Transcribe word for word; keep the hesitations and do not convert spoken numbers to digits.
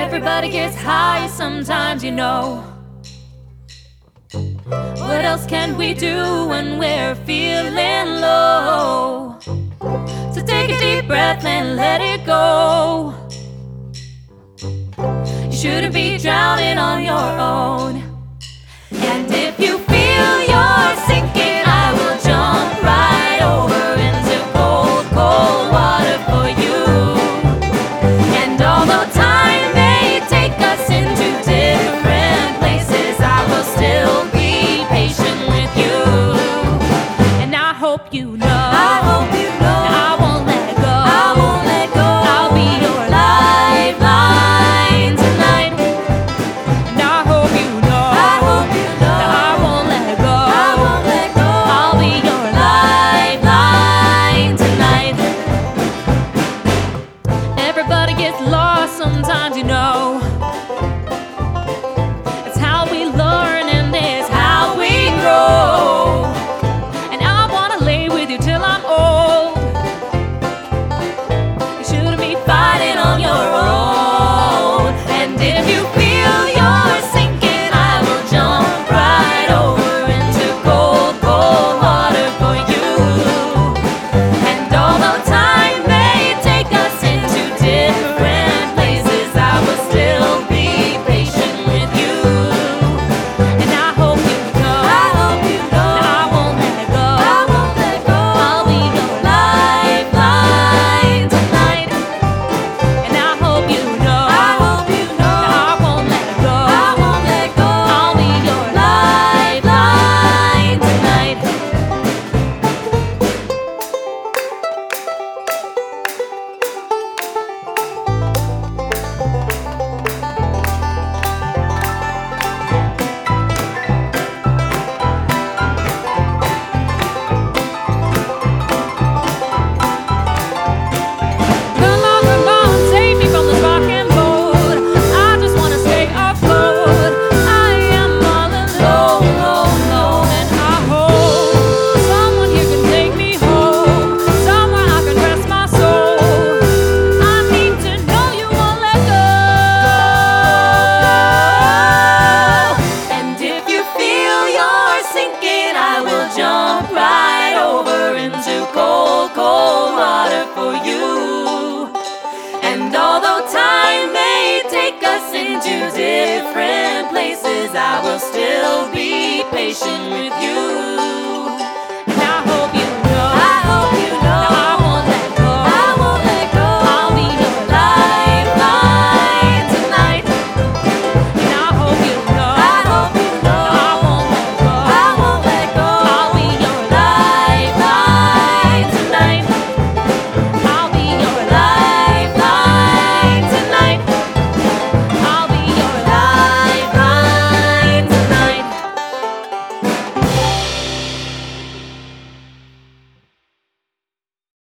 Everybody gets high sometimes, you know. What else can we do when we're feeling low? So take a deep breath and let it go. You shouldn't be drowning on your own. And if you feel you're sinking, I will jump right over into cold, cold water for you. And although time may take us into different places, I will still be patient with you. And I hope you know, I hope you know, I won't let go, I won't let go. I'll be your lifeline tonight. And I hope you know, I hope you know, that I won't let go, I won't let go. I'll be your lifeline tonight. Everybody gets lost sometimes, you know. It's how we learn and it's how we grow. And I wanna lay with you till I'm old. You shouldn't be fighting on your own. And if you feel you're sinking, I will jump right over into cold, cold water for you. And although time may take us into different places, I will still be patient with you. And I hope you know, I hope you know, that I won't let go, I won't let go. I'll be your lifeline tonight. And I hope you know, I hope you know, that I won't let go, I won't let go. I'll be your lifeline tonight. Come on, come on, save me from this rocking boat. I just wanna stay afloat. I am all alone, alone, alone. And I hope someone here can take me home, somewhere I can rest my soul. I need to know you won't let go. And if you feel you're sinking, I will jump right over into cold, cold water for you. And although time may take us into different places, I will still be patient with